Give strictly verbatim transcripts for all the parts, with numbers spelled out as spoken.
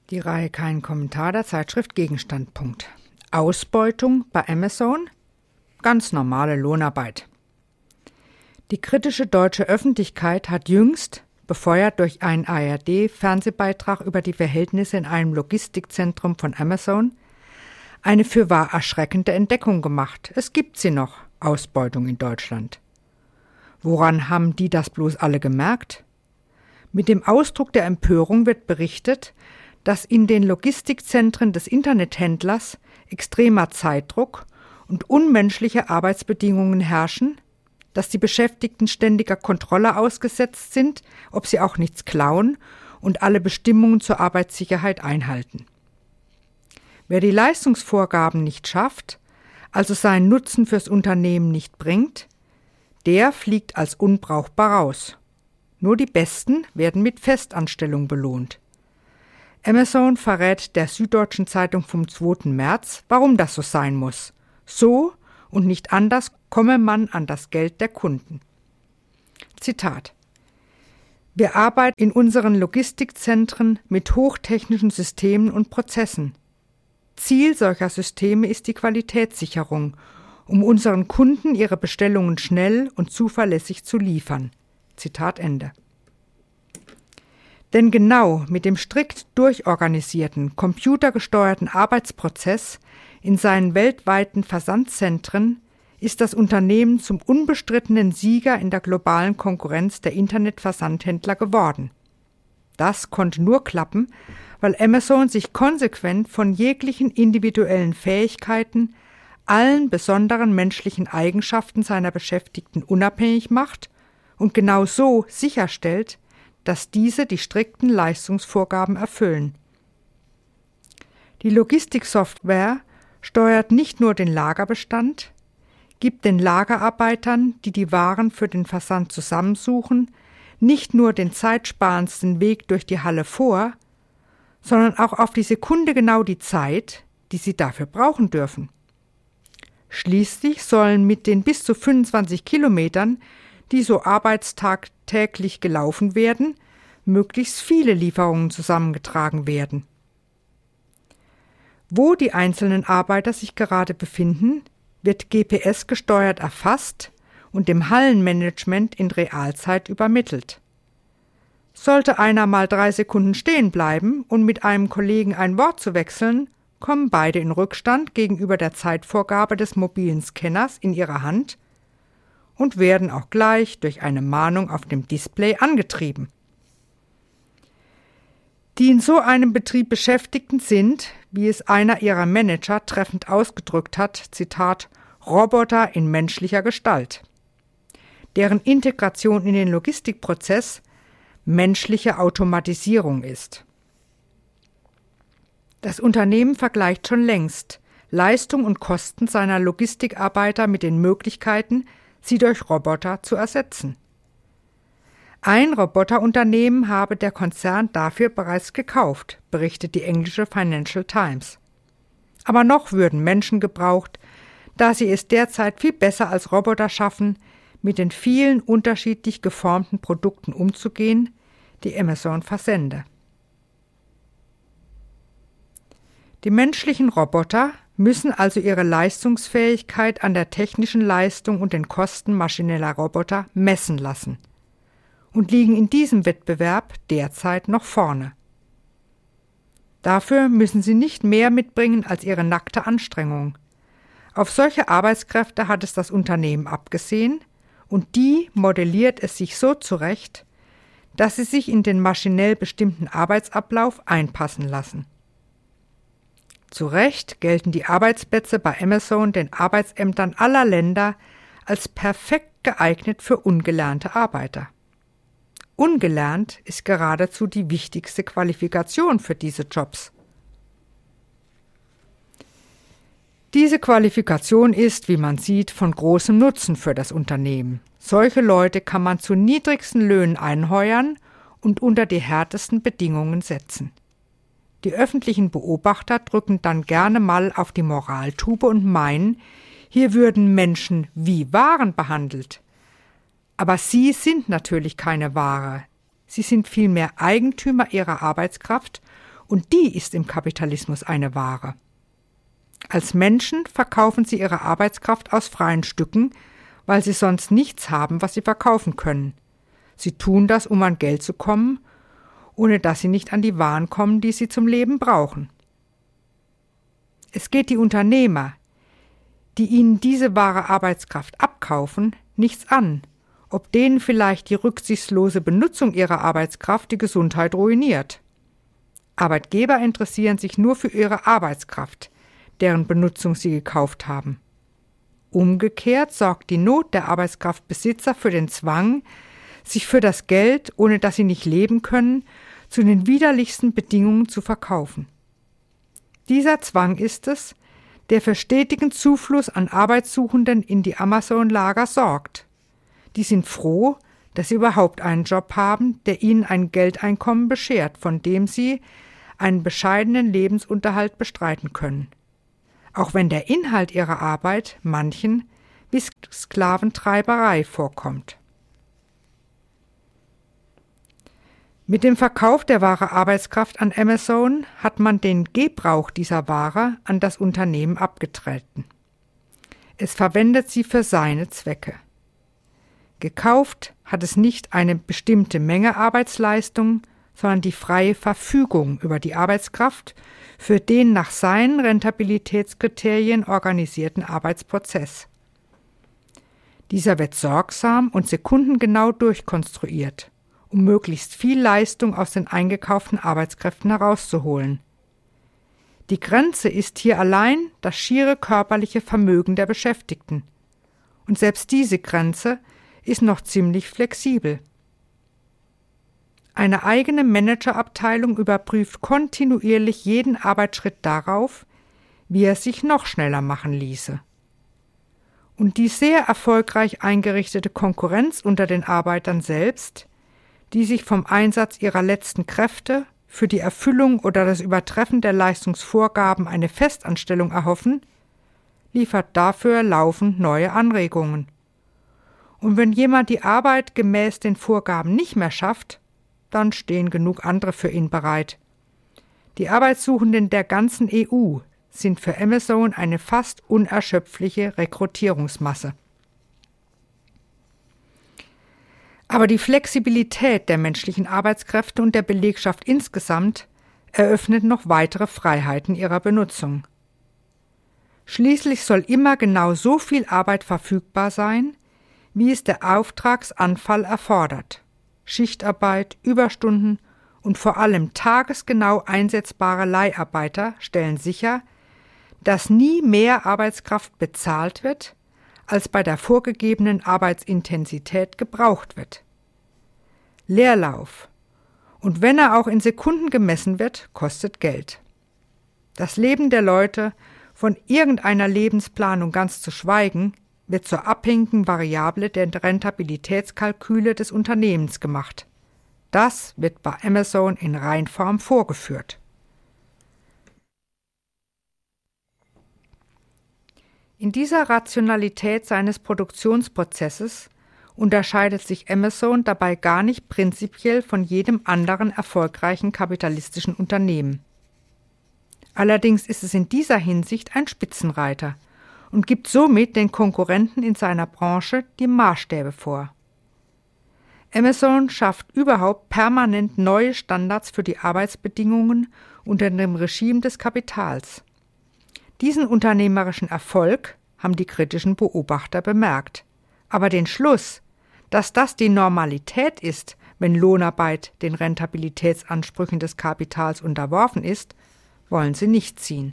Die Reihe Kein Kommentar der Zeitschrift Gegenstandpunkt. Ausbeutung bei Amazon? Ganz normale Lohnarbeit. Die kritische deutsche Öffentlichkeit hat jüngst, befeuert durch einen A R D-Fernsehbeitrag über die Verhältnisse in einem Logistikzentrum von Amazon, eine fürwahr erschreckende Entdeckung gemacht. Es gibt sie noch, Ausbeutung in Deutschland. Woran haben die das bloß alle gemerkt? Mit dem Ausdruck der Empörung wird berichtet, dass in den Logistikzentren des Internethändlers extremer Zeitdruck und unmenschliche Arbeitsbedingungen herrschen, dass die Beschäftigten ständiger Kontrolle ausgesetzt sind, ob sie auch nichts klauen und alle Bestimmungen zur Arbeitssicherheit einhalten. Wer die Leistungsvorgaben nicht schafft, also seinen Nutzen fürs Unternehmen nicht bringt, der fliegt als unbrauchbar raus. Nur die Besten werden mit Festanstellung belohnt. Amazon verrät der Süddeutschen Zeitung vom zweiten März, warum das so sein muss. So und nicht anders komme man an das Geld der Kunden. Zitat: Wir arbeiten in unseren Logistikzentren mit hochtechnischen Systemen und Prozessen. Ziel solcher Systeme ist die Qualitätssicherung, um unseren Kunden ihre Bestellungen schnell und zuverlässig zu liefern. Zitat Ende. Denn genau mit dem strikt durchorganisierten, computergesteuerten Arbeitsprozess in seinen weltweiten Versandzentren ist das Unternehmen zum unbestrittenen Sieger in der globalen Konkurrenz der Internetversandhändler geworden. Das konnte nur klappen, weil Amazon sich konsequent von jeglichen individuellen Fähigkeiten, allen besonderen menschlichen Eigenschaften seiner Beschäftigten unabhängig macht und genau so sicherstellt, dass diese die strikten Leistungsvorgaben erfüllen. Die Logistiksoftware steuert nicht nur den Lagerbestand, gibt den Lagerarbeitern, die die Waren für den Versand zusammensuchen, nicht nur den zeitsparendsten Weg durch die Halle vor, sondern auch auf die Sekunde genau die Zeit, die sie dafür brauchen dürfen. Schließlich sollen mit den bis zu fünfundzwanzig Kilometern, die so arbeitstagtäglich gelaufen werden, möglichst viele Lieferungen zusammengetragen werden. Wo die einzelnen Arbeiter sich gerade befinden, wird G P S gesteuert erfasst und dem Hallenmanagement in Realzeit übermittelt. Sollte einer mal drei Sekunden stehen bleiben und mit einem Kollegen ein Wort zu wechseln, kommen beide in Rückstand gegenüber der Zeitvorgabe des mobilen Scanners in ihrer Hand und werden auch gleich durch eine Mahnung auf dem Display angetrieben. Die in so einem Betrieb Beschäftigten sind, wie es einer ihrer Manager treffend ausgedrückt hat, Zitat, Roboter in menschlicher Gestalt, deren Integration in den Logistikprozess menschliche Automatisierung ist. Das Unternehmen vergleicht schon längst Leistung und Kosten seiner Logistikarbeiter mit den Möglichkeiten, sie durch Roboter zu ersetzen. Ein Roboterunternehmen habe der Konzern dafür bereits gekauft, berichtet die englische Financial Times. Aber noch würden Menschen gebraucht, da sie es derzeit viel besser als Roboter schaffen, mit den vielen unterschiedlich geformten Produkten umzugehen, die Amazon versende. Die menschlichen Roboter müssen also ihre Leistungsfähigkeit an der technischen Leistung und den Kosten maschineller Roboter messen lassen und liegen in diesem Wettbewerb derzeit noch vorne. Dafür müssen sie nicht mehr mitbringen als ihre nackte Anstrengung. Auf solche Arbeitskräfte hat es das Unternehmen abgesehen und die modelliert es sich so zurecht, dass sie sich in den maschinell bestimmten Arbeitsablauf einpassen lassen. Zu Recht gelten die Arbeitsplätze bei Amazon den Arbeitsämtern aller Länder als perfekt geeignet für ungelernte Arbeiter. Ungelernt ist geradezu die wichtigste Qualifikation für diese Jobs. Diese Qualifikation ist, wie man sieht, von großem Nutzen für das Unternehmen. Solche Leute kann man zu niedrigsten Löhnen einheuern und unter die härtesten Bedingungen setzen. Die öffentlichen Beobachter drücken dann gerne mal auf die Moraltube und meinen, hier würden Menschen wie Waren behandelt. Aber sie sind natürlich keine Ware. Sie sind vielmehr Eigentümer ihrer Arbeitskraft Und die ist im Kapitalismus eine Ware. Als Menschen verkaufen sie ihre Arbeitskraft aus freien Stücken, weil sie sonst nichts haben, was sie verkaufen können. Sie tun das, um an Geld zu kommen, ohne dass sie nicht an die Waren kommen, die sie zum Leben brauchen. Es geht die Unternehmer, die ihnen diese wahre Arbeitskraft abkaufen, nichts an, ob denen vielleicht die rücksichtslose Benutzung ihrer Arbeitskraft die Gesundheit ruiniert. Arbeitgeber interessieren sich nur für ihre Arbeitskraft, deren Benutzung sie gekauft haben. Umgekehrt sorgt die Not der Arbeitskraftbesitzer für den Zwang, sich für das Geld, ohne dass sie nicht leben können, zu den widerlichsten Bedingungen zu verkaufen. Dieser Zwang ist es, der für stetigen Zufluss an Arbeitssuchenden in die Amazon-Lager sorgt. Die sind froh, dass sie überhaupt einen Job haben, der ihnen ein Geldeinkommen beschert, von dem sie einen bescheidenen Lebensunterhalt bestreiten können. Auch wenn der Inhalt ihrer Arbeit manchen wie Sklaventreiberei vorkommt. Mit dem Verkauf der wahren Arbeitskraft an Amazon hat man den Gebrauch dieser Ware an das Unternehmen abgetreten. Es verwendet sie für seine Zwecke. Gekauft hat es nicht eine bestimmte Menge Arbeitsleistung, sondern die freie Verfügung über die Arbeitskraft für den nach seinen Rentabilitätskriterien organisierten Arbeitsprozess. Dieser wird sorgsam und sekundengenau durchkonstruiert, um möglichst viel Leistung aus den eingekauften Arbeitskräften herauszuholen. Die Grenze ist hier allein das schiere körperliche Vermögen der Beschäftigten. Und selbst diese Grenze ist noch ziemlich flexibel. Eine eigene Managerabteilung überprüft kontinuierlich jeden Arbeitsschritt darauf, wie er sich noch schneller machen ließe. Und die sehr erfolgreich eingerichtete Konkurrenz unter den Arbeitern selbst, die sich vom Einsatz ihrer letzten Kräfte für die Erfüllung oder das Übertreffen der Leistungsvorgaben eine Festanstellung erhoffen, liefert dafür laufend neue Anregungen. Und wenn jemand die Arbeit gemäß den Vorgaben nicht mehr schafft, dann stehen genug andere für ihn bereit. Die Arbeitssuchenden der ganzen E U sind für Amazon eine fast unerschöpfliche Rekrutierungsmasse. Aber die Flexibilität der menschlichen Arbeitskräfte und der Belegschaft insgesamt eröffnet noch weitere Freiheiten ihrer Benutzung. Schließlich soll immer genau so viel Arbeit verfügbar sein, wie es der Auftragsanfall erfordert. Schichtarbeit, Überstunden und vor allem tagesgenau einsetzbare Leiharbeiter stellen sicher, dass nie mehr Arbeitskraft bezahlt wird, als bei der vorgegebenen Arbeitsintensität gebraucht wird. Leerlauf, und wenn er auch in Sekunden gemessen wird, kostet Geld. Das Leben der Leute, von irgendeiner Lebensplanung ganz zu schweigen, wird zur abhängigen Variable der Rentabilitätskalküle des Unternehmens gemacht. Das wird bei Amazon in Reinform vorgeführt. In dieser Rationalität seines Produktionsprozesses unterscheidet sich Amazon dabei gar nicht prinzipiell von jedem anderen erfolgreichen kapitalistischen Unternehmen. Allerdings ist es in dieser Hinsicht ein Spitzenreiter und gibt somit den Konkurrenten in seiner Branche die Maßstäbe vor. Amazon schafft überhaupt permanent neue Standards für die Arbeitsbedingungen unter dem Regime des Kapitals. Diesen unternehmerischen Erfolg haben die kritischen Beobachter bemerkt. Aber den Schluss, dass das die Normalität ist, wenn Lohnarbeit den Rentabilitätsansprüchen des Kapitals unterworfen ist, wollen sie nicht ziehen.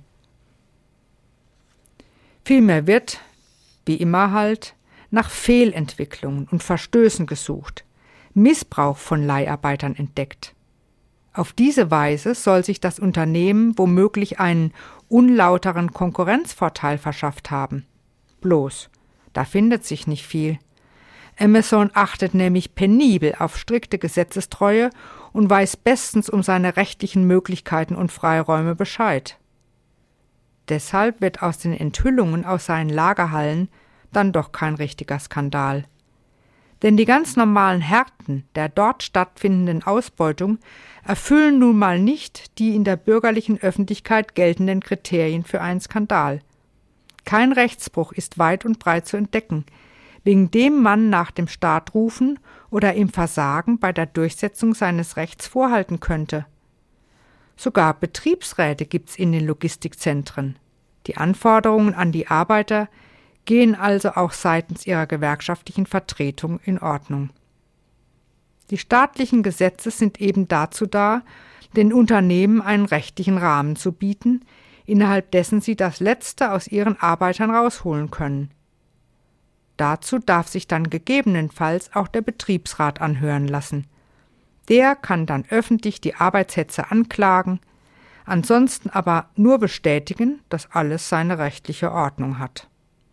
Vielmehr wird, wie immer halt, nach Fehlentwicklungen und Verstößen gesucht, Missbrauch von Leiharbeitern entdeckt. Auf diese Weise soll sich das Unternehmen womöglich einen unlauteren Konkurrenzvorteil verschafft haben. Bloß, da findet sich nicht viel. Amazon achtet nämlich penibel auf strikte Gesetzestreue und weiß bestens um seine rechtlichen Möglichkeiten und Freiräume Bescheid. Deshalb wird aus den Enthüllungen aus seinen Lagerhallen dann doch kein richtiger Skandal. Denn die ganz normalen Härten der dort stattfindenden Ausbeutung erfüllen nun mal nicht die in der bürgerlichen Öffentlichkeit geltenden Kriterien für einen Skandal. Kein Rechtsbruch ist weit und breit zu entdecken, wegen dem man nach dem Staat rufen oder ihm Versagen bei der Durchsetzung seines Rechts vorhalten könnte. Sogar Betriebsräte gibt's in den Logistikzentren. Die Anforderungen an die Arbeiter gehen also auch seitens ihrer gewerkschaftlichen Vertretung in Ordnung. Die staatlichen Gesetze sind eben dazu da, den Unternehmen einen rechtlichen Rahmen zu bieten, innerhalb dessen sie das Letzte aus ihren Arbeitern rausholen können. Dazu darf sich dann gegebenenfalls auch der Betriebsrat anhören lassen. Der kann dann öffentlich die Arbeitshetze anklagen, ansonsten aber nur bestätigen, dass alles seine rechtliche Ordnung hat.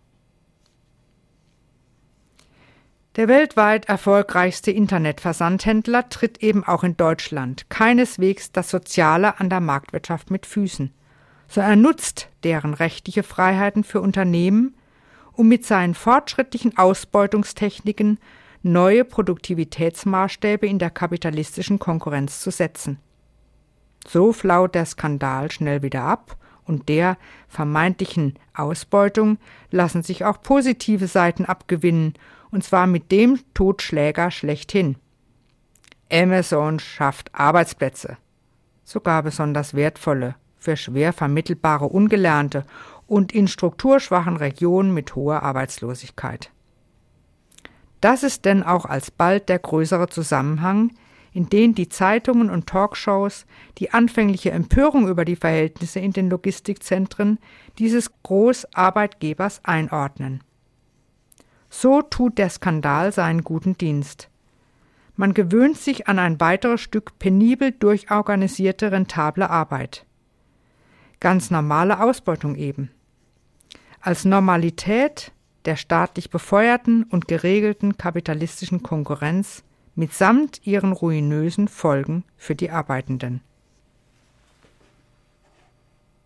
Der weltweit erfolgreichste Internetversandhändler tritt eben auch in Deutschland keineswegs das Soziale an der Marktwirtschaft mit Füßen, sondern er nutzt deren rechtliche Freiheiten für Unternehmen, um mit seinen fortschrittlichen Ausbeutungstechniken neue Produktivitätsmaßstäbe in der kapitalistischen Konkurrenz zu setzen. So flaut der Skandal schnell wieder ab und der vermeintlichen Ausbeutung lassen sich auch positive Seiten abgewinnen, und zwar mit dem Totschläger schlechthin. Amazon schafft Arbeitsplätze, sogar besonders wertvolle, für schwer vermittelbare Ungelernte und in strukturschwachen Regionen mit hoher Arbeitslosigkeit. Das ist denn auch alsbald der größere Zusammenhang, in den die Zeitungen und Talkshows die anfängliche Empörung über die Verhältnisse in den Logistikzentren dieses Großarbeitgebers einordnen. So tut der Skandal seinen guten Dienst. Man gewöhnt sich an ein weiteres Stück penibel durchorganisierte, rentable Arbeit. Ganz normale Ausbeutung eben. Als Normalität der staatlich befeuerten und geregelten kapitalistischen Konkurrenz mitsamt ihren ruinösen Folgen für die Arbeitenden.